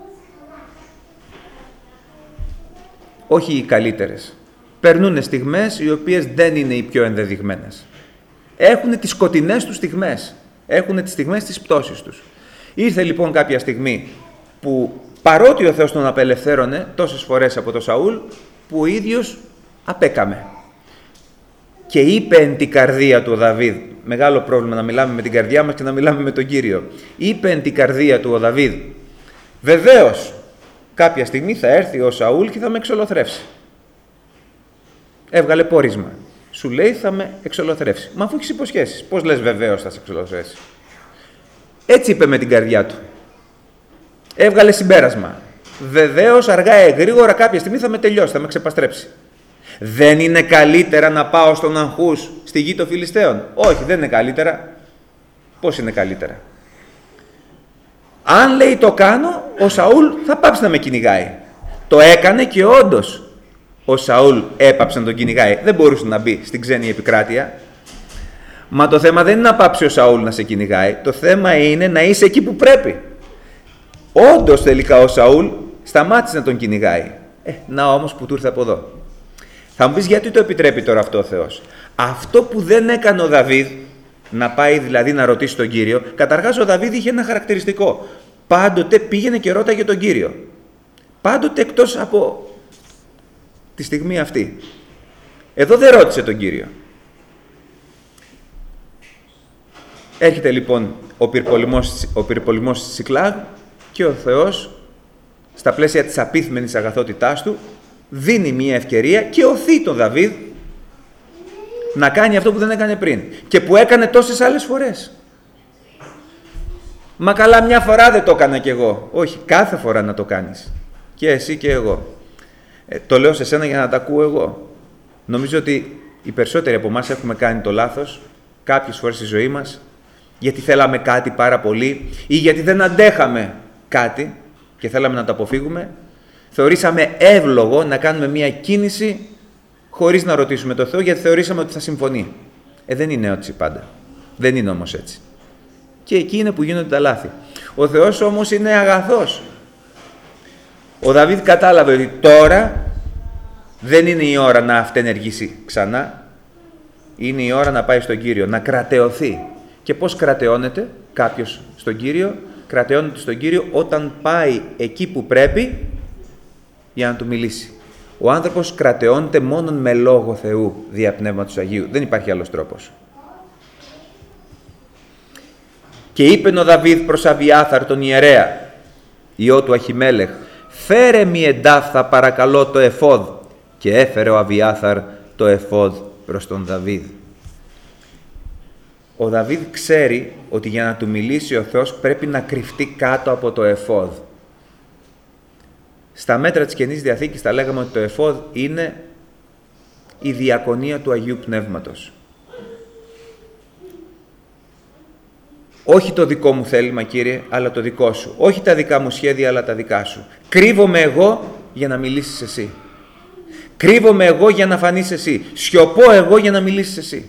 όχι οι καλύτερες. Περνούν στιγμές οι οποίες δεν είναι οι πιο ενδεδειγμένες. Έχουν τις σκοτεινές τους στιγμές. Έχουν τις στιγμές της πτώσης τους. Ήρθε λοιπόν κάποια στιγμή που παρότι ο Θεός τον απελευθέρωνε τόσες φορές από τον Σαούλ, που ο ίδιος απέκαμε. Και είπε εν την καρδία του ο Δαβίδ, μεγάλο πρόβλημα να μιλάμε με την καρδιά μας και να μιλάμε με τον Κύριο. Είπε εν την καρδία του ο Δαβίδ, βεβαίως κάποια στιγμή θα έρθει ο Σαούλ και θα με εξολοθρεύσει. Έβγαλε πόρισμα. Σου λέει θα με εξολοθρεύσει. Μα αφού έχεις υποσχέσεις, πώς λες βεβαίως θα σε εξολοθρεύσει? Έτσι είπε με την καρδιά του. Έβγαλε συμπέρασμα. Βεβαίως αργά ή γρήγορα κάποια στιγμή θα με τελειώσει, θα με ξεπαστρέψει. Δεν είναι καλύτερα να πάω στον Αγχούς, στη γη των Φιλιστέων? Όχι, δεν είναι καλύτερα. Πώς είναι καλύτερα? Αν λέει το κάνω, ο Σαούλ θα πάψει να με κυνηγάει. Το έκανε και όντως ο Σαούλ έπαψε να τον κυνηγάει. Δεν μπορούσε να μπει στην ξένη επικράτεια. Μα το θέμα δεν είναι να πάψει ο Σαούλ να σε κυνηγάει. Το θέμα είναι να είσαι εκεί που πρέπει. Όντως τελικά ο Σαούλ σταμάτησε να τον κυνηγάει. Ε, να όμως που του ήρθε από εδώ. Θα μου πεις γιατί το επιτρέπει τώρα αυτό ο Θεός? Αυτό που δεν έκανε ο Δαβίδ, να πάει δηλαδή να ρωτήσει τον Κύριο, καταρχάς ο Δαβίδ είχε ένα χαρακτηριστικό. Πάντοτε πήγαινε και ρώταγε τον Κύριο. Πάντοτε εκτός από τη στιγμή αυτή. Εδώ δεν ρώτησε τον Κύριο. Έρχεται λοιπόν ο πυρπολιμός, ο πυρπολιμός της Σικλάγ και ο Θεός, στα πλαίσια της απίθμενης αγαθότητάς του, δίνει μια ευκαιρία και οθεί τον Δαβίδ να κάνει αυτό που δεν έκανε πριν και που έκανε τόσες άλλες φορές. Μα καλά, μια φορά δεν το έκανα κι εγώ. Όχι, κάθε φορά να το κάνεις. Και εσύ και εγώ. Ε, το λέω σε σένα για να τα ακούω εγώ. Νομίζω ότι οι περισσότεροι από εμάς έχουμε κάνει το λάθος κάποιες φορές στη ζωή μας, γιατί θέλαμε κάτι πάρα πολύ ή γιατί δεν αντέχαμε κάτι και θέλαμε να το αποφύγουμε. Θεωρήσαμε εύλογο να κάνουμε μια κίνηση χωρίς να ρωτήσουμε τον Θεό, γιατί θεωρήσαμε ότι θα συμφωνεί. Ε, δεν είναι έτσι πάντα. Δεν είναι όμως έτσι. Και εκεί είναι που γίνονται τα λάθη. Ο Θεός όμως είναι αγαθός. Ο Δαβίδ κατάλαβε ότι τώρα δεν είναι η ώρα να αυτενεργήσει ξανά. Είναι η ώρα να πάει στον Κύριο, να κρατεωθεί. Και πώς κρατεώνεται κάποιος στον Κύριο? Κρατεώνεται στον Κύριο όταν πάει εκεί που πρέπει για να του μιλήσει. Ο άνθρωπος κρατεώνεται μόνον με λόγο Θεού δια Πνεύματος Αγίου. Δεν υπάρχει άλλος τρόπος. Και είπεν ο Δαβίδ προς Αβιάθαρ τον ιερέα, ιό του Αχιμέλεχ, φέρε μη εντάφθα παρακαλώ το εφόδ. Και έφερε ο Αβιάθαρ το εφόδ προς τον Δαβίδ. Ο Δαβίδ ξέρει ότι για να του μιλήσει ο Θεός πρέπει να κρυφτεί κάτω από το εφόδ. Στα μέτρα της Καινής Διαθήκης τα λέγαμε ότι το εφόδ είναι η διακονία του Αγίου Πνεύματος. Όχι το δικό μου θέλημα, Κύριε, αλλά το δικό σου. Όχι τα δικά μου σχέδια, αλλά τα δικά σου. Κρύβομαι εγώ για να μιλήσεις εσύ. Κρύβομαι εγώ για να φανείς εσύ. Σιωπώ εγώ για να μιλήσεις εσύ.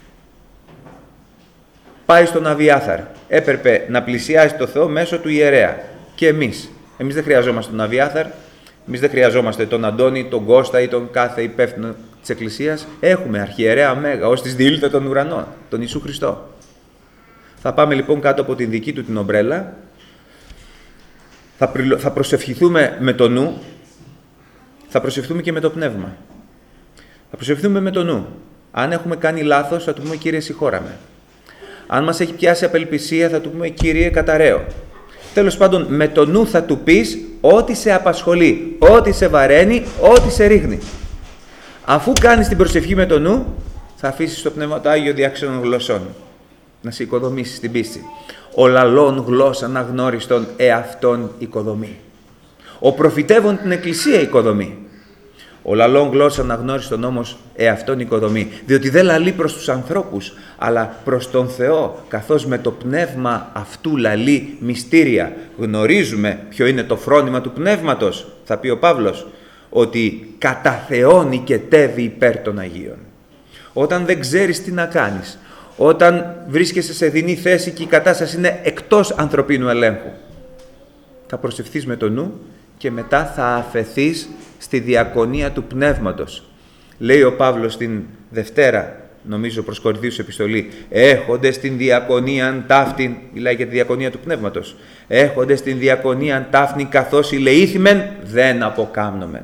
Πάει στον Αβιάθαρ. Έπρεπε να πλησιάσει το Θεό μέσω του ιερέα. Και εμείς. Εμείς δεν χρειαζόμαστε τον Αβιάθαρ. Εμείς δεν χρειαζόμαστε τον Αντώνη, τον Κώστα ή τον κάθε υπεύθυνο της Εκκλησίας. Έχουμε αρχιερέα Μέγα, ως της διήλυτα των ουρανών, τον Ιησού Χριστό. Θα πάμε λοιπόν κάτω από την δική του την ομπρέλα. Θα, πρι... θα προσευχηθούμε με το νου. Θα προσευχθούμε και με το πνεύμα. Θα προσευχθούμε με το νου. Αν έχουμε κάνει λάθος, θα του πούμε Κύριε συγχώραμε. Αν μας έχει πιάσει απελπισία, θα του πούμε Κύριε καταραίω. Τέλος πάντων, με το νου θα του πεις ό,τι σε απασχολεί, ό,τι σε βαραίνει, ό,τι σε ρίχνει. Αφού κάνεις την προσευχή με το νου, θα αφήσεις το Πνεύμα το Άγιο διάξενων γλωσσών να σε οικοδομήσεις την πίστη. Ο λαλών γλώσσαν αγνώριστον εαυτόν οικοδομή. Ο προφητεύων την Εκκλησία οικοδομή. Ο λαλών γλώσσαν αγνώριστον όμως εαυτόν οικοδομή. Διότι δεν λαλεί προς τους ανθρώπους, αλλά προς τον Θεό, καθώς με το πνεύμα αυτού λαλεί μυστήρια. Γνωρίζουμε ποιο είναι το φρόνημα του πνεύματος, θα πει ο Παύλος, ότι κατά Θεόν οικετεύει υπέρ των Αγίων. Όταν δεν ξέρεις τι να κάνεις, όταν βρίσκεσαι σε δεινή θέση και η κατάσταση είναι εκτός ανθρωπίνου ελέγχου, θα προσευχθείς με το νου και μετά θα αφεθείς στη διακονία του πνεύματος. Λέει ο Παύλος στην Δευτέρα, νομίζω προς Κορινθίους επιστολή, έχοντες την διακονίαν ταύτην, μιλάει για τη διακονία του πνεύματος, έχοντες την διακονίαν ταύτην καθώς ηλεήθημεν δεν αποκάμνομεν.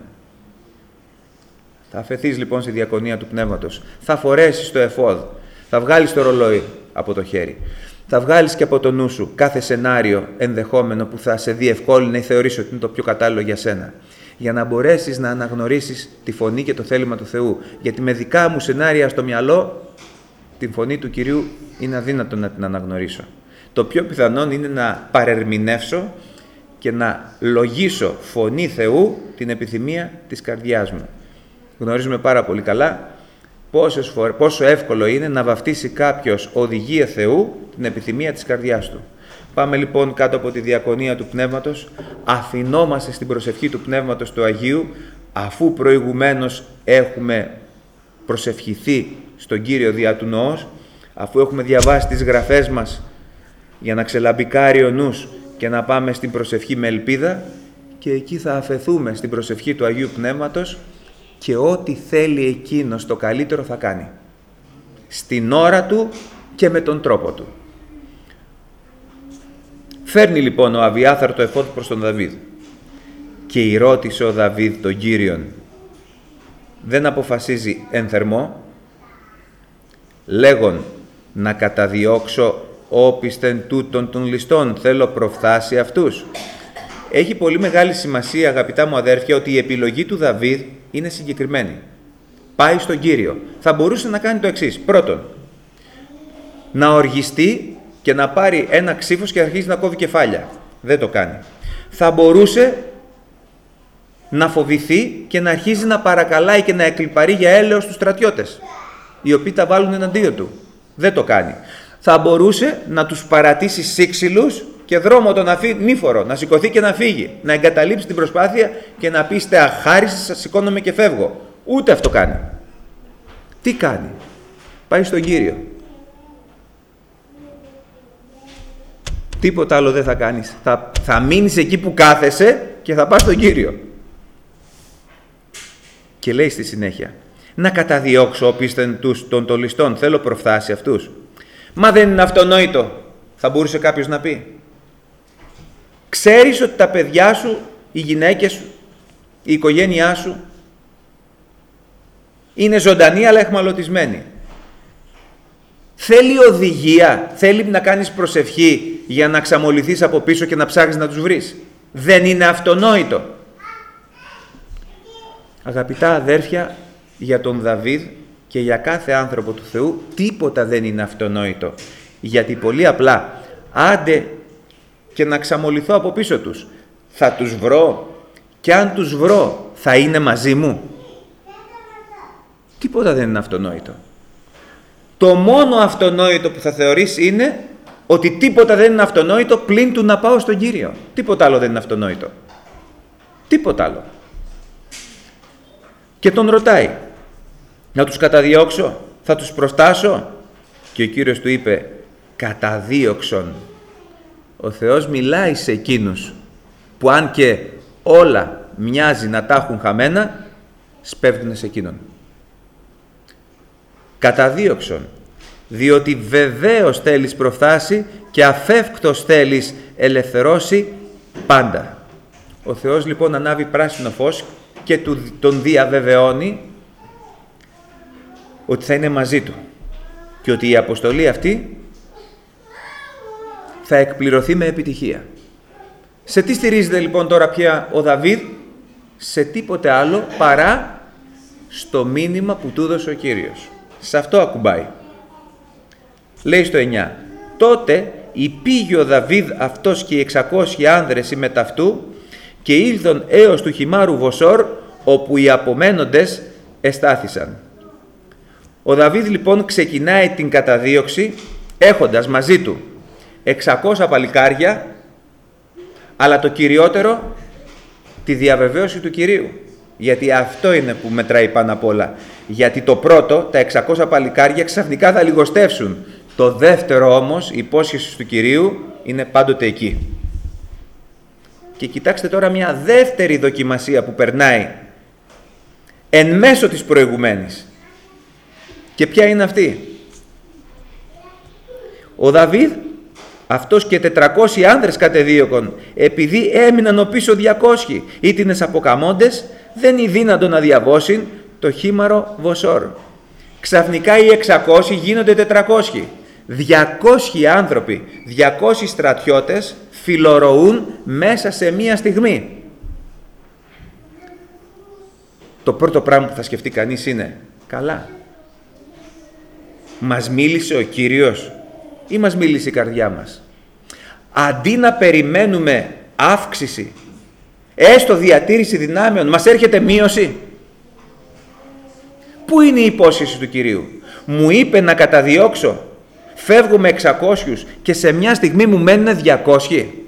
Θα αφεθείς λοιπόν στη διακονία του πνεύματος, θα φορέσεις το εφόδ, θα βγάλεις το ρολόι από το χέρι, θα βγάλεις και από το νου σου κάθε σενάριο ενδεχόμενο που θα σε διευκόλυνε ή θεωρείς ότι είναι το πιο κατάλληλο για σένα, για να μπορέσεις να αναγνωρίσεις τη φωνή και το θέλημα του Θεού. Γιατί με δικά μου σενάρια στο μυαλό, την φωνή του Κυρίου είναι αδύνατο να την αναγνωρίσω. Το πιο πιθανόν είναι να παρερμηνεύσω και να λογίσω φωνή Θεού την επιθυμία της καρδιάς μου. Γνωρίζουμε πάρα πολύ καλά πόσες φορές, πόσο εύκολο είναι να βαφτίσει κάποιος οδηγία Θεού την επιθυμία της καρδιάς του. Πάμε λοιπόν κάτω από τη διακονία του Πνεύματος, αφινόμαστε στην προσευχή του Πνεύματος του Αγίου, αφού προηγουμένως έχουμε προσευχηθεί στον Κύριο δια του νοός, αφού έχουμε διαβάσει τις γραφές μας για να ξελαμπικάρει ο νους και να πάμε στην προσευχή με ελπίδα, και εκεί θα αφεθούμε στην προσευχή του Αγίου Πνεύματος και ό,τι θέλει εκείνος το καλύτερο θα κάνει. Στην ώρα του και με τον τρόπο του. Φέρνει λοιπόν ο Αβιάθαρ το εφόδ προς τον Δαβίδ και ρώτησε ο Δαβίδ τον Κύριον. Δεν αποφασίζει εν θερμό, λέγον να καταδιώξω όπισθεν τούτων των ληστών, θέλω προφθάσει αυτούς. Έχει πολύ μεγάλη σημασία, αγαπητά μου αδέρφια, ότι η επιλογή του Δαβίδ είναι συγκεκριμένη. Πάει στον Κύριο. Θα μπορούσε να κάνει το εξής. Πρώτον, να οργιστεί και να πάρει ένα ξύφος και να αρχίσει να κόβει κεφάλια. Δεν το κάνει. Θα μπορούσε να φοβηθεί και να αρχίζει να παρακαλάει και να εκλιπαρεί για έλεος τους στρατιώτες, οι οποίοι τα βάλουν εναντίον του. Δεν το κάνει. Θα μπορούσε να τους παρατήσει σύξυλους και δρόμο τον ανήφορο, να σηκωθεί και να φύγει, να εγκαταλείψει την προσπάθεια και να πει «Στε αχάριστοι, σας σηκώνομαι και φεύγω». Ούτε αυτό κάνει. Τι κάνει? Πάει στον Κύριο. Τίποτα άλλο δεν θα κάνεις. Θα, θα μείνεις εκεί που κάθεσαι και θα πας στον Κύριο. Και λέει στη συνέχεια, να καταδιώξω όπισθεν τους των τολιστών, θέλω προφθάσει αυτούς. Μα δεν είναι αυτονόητο, θα μπορούσε κάποιος να πει. Ξέρεις ότι τα παιδιά σου, οι γυναίκες σου, η οικογένειά σου είναι ζωντανοί αλλά εχμαλωτισμένοι. Θέλει οδηγία, θέλει να κάνεις προσευχή για να ξαμολυθείς από πίσω και να ψάχνεις να τους βρεις. Δεν είναι αυτονόητο. Αγαπητά αδέρφια, για τον Δαβίδ και για κάθε άνθρωπο του Θεού τίποτα δεν είναι αυτονόητο. Γιατί πολύ απλά, άντε και να ξαμολυθώ από πίσω τους, θα τους βρω και αν τους βρω θα είναι μαζί μου. Τίποτα δεν είναι αυτονόητο. Το μόνο αυτονόητο που θα θεωρείς είναι ότι τίποτα δεν είναι αυτονόητο πλην του να πάω στον Κύριο. Τίποτα άλλο δεν είναι αυτονόητο. Τίποτα άλλο. Και τον ρωτάει, να τους καταδιώξω, θα τους προστάσω? Και ο Κύριος του είπε, καταδίωξον. Ο Θεός μιλάει σε εκείνους που αν και όλα μοιάζει να τα έχουν χαμένα, σπέβδουνε σε εκείνον. Καταδίωξον, διότι βεβαίως θέλεις προφθάσει και αφεύκτος θέλεις ελευθερώσει πάντα. Ο Θεός λοιπόν ανάβει πράσινο φως και τον διαβεβαιώνει ότι θα είναι μαζί του και ότι η αποστολή αυτή θα εκπληρωθεί με επιτυχία. Σε τι στηρίζεται λοιπόν τώρα πια ο Δαβίδ? Σε τίποτε άλλο παρά στο μήνυμα που του έδωσε ο Κύριος. Σε αυτό ακουμπάει. Λέει στο εννιά, τότε υπήγε ο Δαβίδ αυτός και οι εξακόσιοι άνδρες μεταυτού και ήλθον έως του χυμάρου Βοσόρ, όπου οι απομένοντες εστάθησαν. Ο Δαβίδ λοιπόν ξεκινάει την καταδίωξη έχοντας μαζί του εξακόσια παλικάρια, αλλά το κυριότερο τη διαβεβαίωση του Κυρίου. Γιατί αυτό είναι που μετράει πάνω απ' όλα. Γιατί το πρώτο, τα εξακόσια παλικάρια ξαφνικά θα λιγοστεύσουν. Το δεύτερο όμως, η υπόσχεση του Κυρίου είναι πάντοτε εκεί. Και κοιτάξτε τώρα μια δεύτερη δοκιμασία που περνάει εν μέσω της προηγουμένης. Και ποια είναι αυτή? Ο Δαβίδ, αυτός και τετρακόσιοι άνδρες κατεδίωκον, επειδή έμειναν ο πίσω διακόσιοι ήτινες αποκαμώντες, δεν είναι δύνατο να διαβώσουν το χήμαρο Βοσόρ. Ξαφνικά οι εξακόσιοι γίνονται τετρακόσιοι. διακόσιοι άνθρωποι, διακόσιοι στρατιώτες φιλορωούν μέσα σε μία στιγμή. Το πρώτο πράγμα που θα σκεφτεί κανείς είναι, καλά, μας μίλησε ο Κύριος ή μας μίλησε η καρδιά μας? Αντί να περιμένουμε αύξηση, έστω διατήρηση δυνάμεων, μας έρχεται μείωση. Πού είναι η υπόσχεση του Κυρίου? Μου είπε να καταδιώξω, φεύγω με εξακόσιους και σε μια στιγμή μου μένουν διακόσιοι.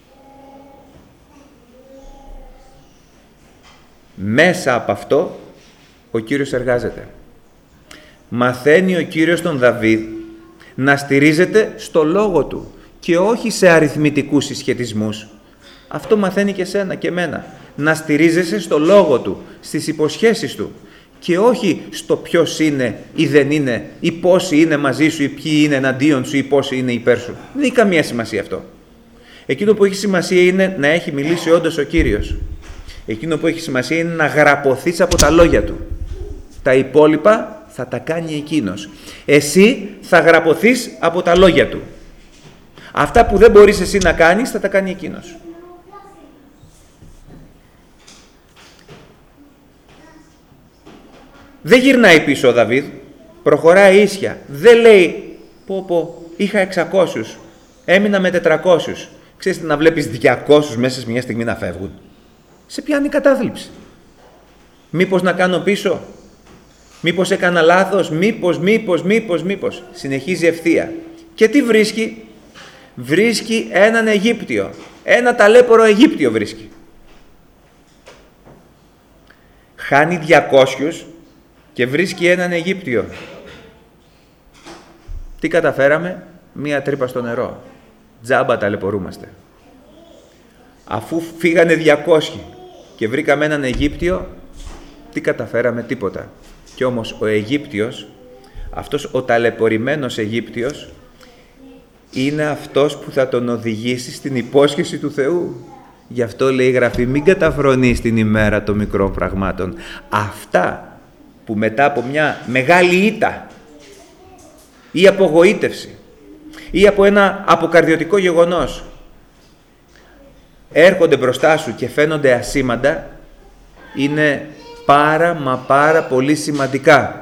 Μέσα από αυτό ο Κύριος εργάζεται. Μαθαίνει ο Κύριος τον Δαβίδ να στηρίζεται στο λόγο του και όχι σε αριθμητικούς συσχετισμούς. Αυτό μαθαίνει και σένα και εμένα. Να στηρίζεσαι στο λόγο του, στις υποσχέσεις του και όχι στο ποιος είναι ή δεν είναι ή πόσοι είναι μαζί σου ή ποιοι είναι εναντίον σου ή πόσοι είναι υπέρ σου. Δεν έχει καμία σημασία αυτό. Εκείνο που έχει σημασία είναι να έχει μιλήσει όντως ο Κύριος. Εκείνο που έχει σημασία είναι να γραπωθείς από τα λόγια του. Τα υπόλοιπα θα τα κάνει εκείνος. Εσύ θα γραπωθείς από τα λόγια του. Αυτά που δεν μπορείς εσύ να κάνεις θα τα κάνει εκείνος. Δεν γυρνάει πίσω ο Δαβίδ, προχωράει ίσια. Δεν λέει, πω πω, είχα εξακόσιους, έμεινα με τετρακόσιους. Ξέρεις να βλέπεις διακόσιους μέσα σε μια στιγμή να φεύγουν. Σε πιάνει η κατάθλιψη. Μήπως να κάνω πίσω, μήπως έκανα λάθος, μήπως, μήπως, μήπως, μήπως. Συνεχίζει ευθεία. Και τι βρίσκει? Βρίσκει έναν Αιγύπτιο. Ένα ταλέπορο Αιγύπτιο βρίσκει. Χάνει διακόσιους και βρίσκει έναν Αιγύπτιο. Τι καταφέραμε? Μία τρύπα στο νερό. Τζάμπα ταλαιπωρούμαστε. Αφού φύγανε διακόσιοι και βρήκαμε έναν Αιγύπτιο, τι καταφέραμε? Τίποτα. Κι όμως ο Αιγύπτιος, αυτός ο ταλαιπωρημένος Αιγύπτιος, είναι αυτός που θα τον οδηγήσει στην υπόσχεση του Θεού. Γι' αυτό λέει η Γραφή, μην καταφρονείς την ημέρα των μικρών πραγμάτων. Αυτά που μετά από μια μεγάλη ήττα ή απογοήτευση ή από ένα αποκαρδιωτικό γεγονός έρχονται μπροστά σου και φαίνονται ασήμαντα, είναι πάρα μα πάρα πολύ σημαντικά.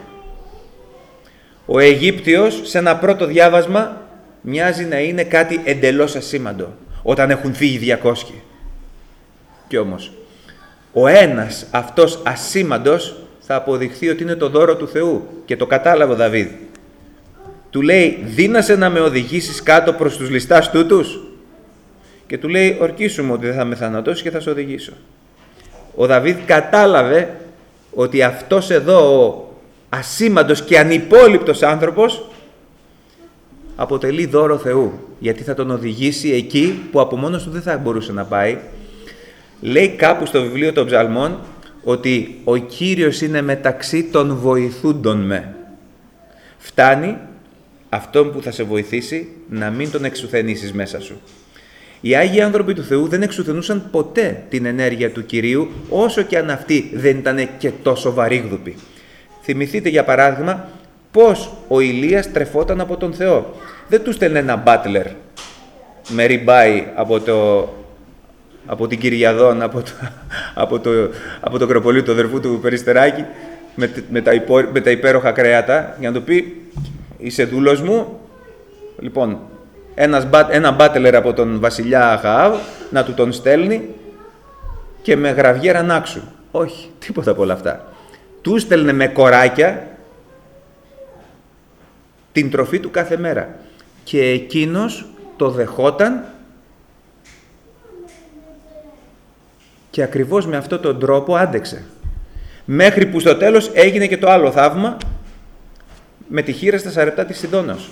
Ο Αιγύπτιος σε ένα πρώτο διάβασμα μοιάζει να είναι κάτι εντελώς ασήμαντο όταν έχουν φύγει διακόσιοι. Κι όμως ο ένας αυτός ασήμαντος θα αποδειχθεί ότι είναι το δώρο του Θεού, και το κατάλαβε ο Δαβίδ. Του λέει, δύνασε να με οδηγήσεις κάτω προς τους ληστάς τούτους? Και του λέει, ορκίσου ότι δεν θα με θανατώσεις και θα σε οδηγήσω. Ο Δαβίδ κατάλαβε ότι αυτός εδώ ο ασήμαντος και ανυπόληπτος άνθρωπος αποτελεί δώρο Θεού, γιατί θα τον οδηγήσει εκεί που από μόνος του δεν θα μπορούσε να πάει. Λέει κάπου στο βιβλίο των Ψαλμών ότι ο Κύριος είναι μεταξύ των βοηθούντων με. Φτάνει αυτόν που θα σε βοηθήσει να μην τον εξουθενήσεις μέσα σου. Οι Άγιοι άνθρωποι του Θεού δεν εξουθενούσαν ποτέ την ενέργεια του Κυρίου, όσο και αν αυτή δεν ήταν και τόσο βαρύγδουπη. Θυμηθείτε για παράδειγμα πώς ο Ηλίας τρεφόταν από τον Θεό. Δεν του στέλνε ένα μπάτλερ με ριμπάι από, το, από την Κυριαδόν, από το, από το, από το κροπολί του αδερφού του Περιστεράκη, με, με, τα υπό, με τα υπέροχα κρέατα, για να του πει, είσαι δούλος μου, λοιπόν, ένας, ένα μπάτλερ από τον βασιλιά Αχαάβ να του τον στέλνει και με γραβιέρα νάξου. Όχι, τίποτα από όλα αυτά. Του στέλνε με κοράκια την τροφή του κάθε μέρα. Και εκείνος το δεχόταν και ακριβώς με αυτόν τον τρόπο άντεξε. Μέχρι που στο τέλος έγινε και το άλλο θαύμα με τη χείρα στα σαρεπτά της Σιδώνος.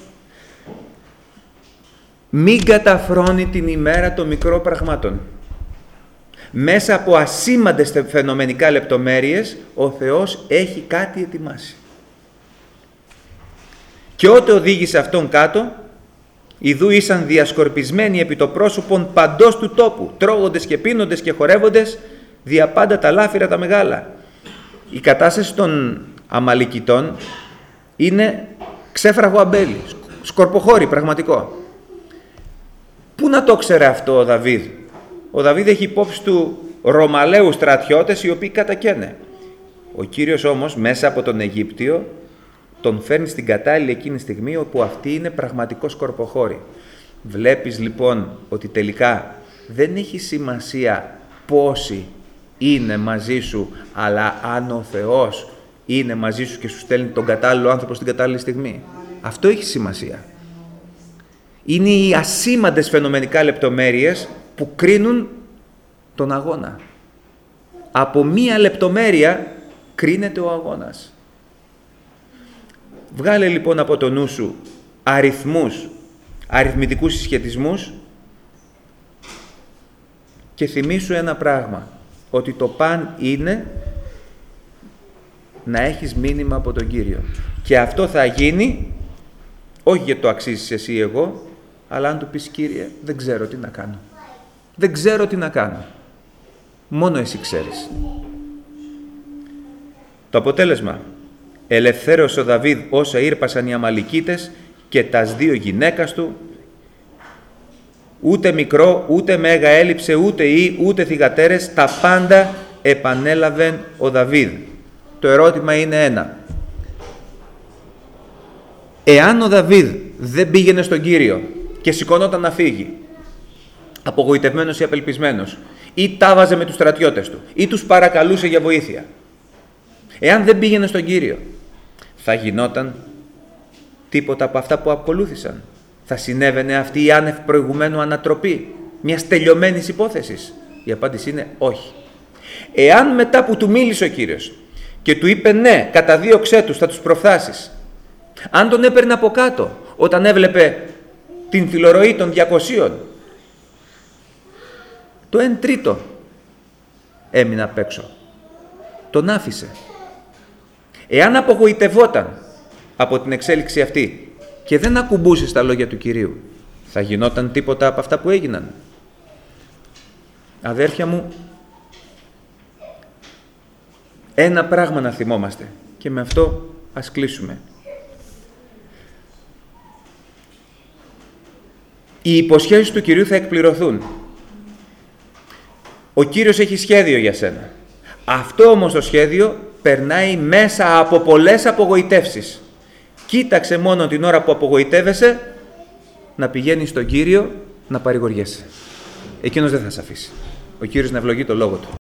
Μην καταφρώνει την ημέρα των μικρών πραγμάτων. Μέσα από ασήμαντες φαινομενικά λεπτομέρειες ο Θεός έχει κάτι ετοιμάσει. Και ότε οδήγησε αυτόν κάτω, ιδού ήσαν διασκορπισμένοι επί το πρόσωπον παντός του τόπου, τρώγοντες και πίνοντες και χορεύοντες δια πάντα τα λάφυρα τα μεγάλα. Η κατάσταση των Αμαλικιτών είναι ξέφραγο αμπέλι, σκορποχώρι πραγματικό. Πού να το ξέρε αυτό ο Δαβίδ? Ο Δαβίδ έχει υπόψη του Ρωμαλαίους στρατιώτες οι οποίοι κατακαίνε. Ο Κύριος όμως μέσα από τον Αιγύπτιο τον φέρνει στην κατάλληλη εκείνη στιγμή όπου αυτή είναι πραγματικό σκορποχώρι. Βλέπεις λοιπόν ότι τελικά δεν έχει σημασία πόσοι είναι μαζί σου, αλλά αν ο Θεός είναι μαζί σου και σου στέλνει τον κατάλληλο άνθρωπο στην κατάλληλη στιγμή. Αυτό έχει σημασία. Είναι οι ασήμαντες φαινομενικά λεπτομέρειες που κρίνουν τον αγώνα. Από μία λεπτομέρεια κρίνεται ο αγώνας. Βγάλε λοιπόν από το νου σου αριθμούς, αριθμητικούς συσχετισμούς και θυμήσου ένα πράγμα, ότι το παν είναι να έχεις μήνυμα από τον Κύριο. Και αυτό θα γίνει όχι γιατί το αξίζεις εσύ ή εγώ, αλλά αν του πεις, Κύριε, δεν ξέρω τι να κάνω. Δεν ξέρω τι να κάνω. Μόνο εσύ ξέρεις. Το αποτέλεσμα. Ελευθέρωσε ο Δαβίδ όσα ήρπασαν οι Αμαλικίτες και τας δύο γυναίκας του. Ούτε μικρό, ούτε μέγα έλειψε, ούτε ή, ούτε θυγατέρες, τα πάντα επανέλαβεν ο Δαβίδ. το ερώτημα είναι ένα. Εάν ο Δαβίδ δεν πήγαινε στον Κύριο και σηκωνόταν να φύγει, απογοητευμένος ή απελπισμένος, ή τάβαζε με τους στρατιώτες του, ή τους παρακαλούσε για βοήθεια, εάν δεν πήγαινε στον Κύριο, θα γινόταν τίποτα από αυτά που ακολούθησαν? Θα συνέβαινε αυτή η άνευ προηγουμένου ανατροπή μιας τελειωμένης υπόθεσης? Η απάντηση είναι όχι. Εάν μετά που του μίλησε ο Κύριος και του είπε ναι, καταδίωξέ τους, θα τους προφθάσεις, αν τον έπαιρνε από κάτω όταν έβλεπε την φιλορροή των διακοσίων, το εν τρίτο έμεινε απ' έξω. Τον άφησε. Εάν απογοητευόταν από την εξέλιξη αυτή και δεν ακουμπούσε στα λόγια του Κυρίου, θα γινόταν τίποτα από αυτά που έγιναν? Αδέρφια μου, ένα πράγμα να θυμόμαστε και με αυτό ας κλείσουμε. Οι υποσχέσεις του Κυρίου θα εκπληρωθούν. Ο Κύριος έχει σχέδιο για σένα. Αυτό όμως το σχέδιο περνάει μέσα από πολλές απογοητεύσεις. Κοίταξε μόνο την ώρα που απογοητεύεσαι να πηγαίνεις στον Κύριο να παρηγοριέσαι. Εκείνος δεν θα σε αφήσει. Ο Κύριος να ευλογεί το λόγο Του.